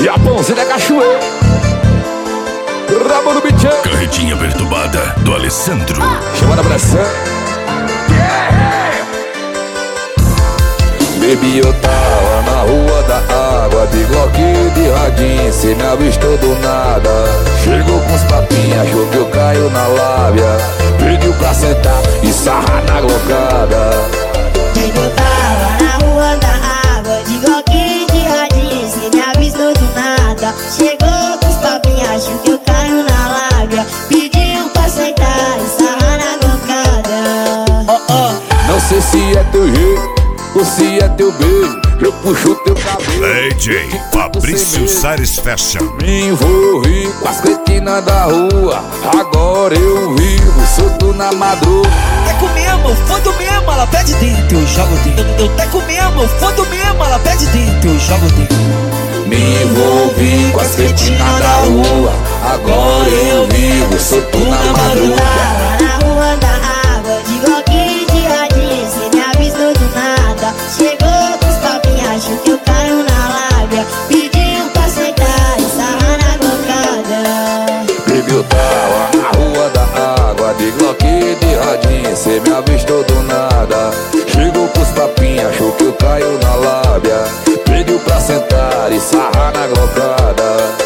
Japãozinho da cachoeira. Rabo no bichão. Carretinha perturbada do Alessandro. Chama na pressão. Baby, eu tava na rua da água, de Glock e de radinho, cê me avistou do nada. Chegou com os papinhos, achou que eu caio na lábia. Pediu pra sentar e sarrar na glocada. Baby, eu tava na rua da água, de Glock e de radinho, cê me avistou do nada. Chegou com os papinhos, achou que eu caio na lábia. Pediu pra sentar e sarrar na glocada. Não sei se é teu jeito ou se é teu beijo, eu puxo teu cabelo. DJ Fabrício Sares Fashion. Me envolvi com as cretinas da rua, agora eu vivo solto na madruga. Teco mesmo, foda mesmo, ela pede dentro, eu jogo dentro. Eu teco mesmo, foda mesmo, ela pede dentro, eu jogo dentro. Me envolvi com as cretinas da rua, agora eu vivo solto na madruga. Tava na rua da água, de Glock e de radinho, cê me avistou do nada. Chegou com os papinhos, achou que eu caio na lábia. Pediu pra sentar e sarrar na glocada. Baby, eu tava na rua da água, de Glock e de radinho, cê me avistou do nada. Chegou com os papinhos, achou que eu caio na lábia. Pediu pra sentar e sarrar na glocada.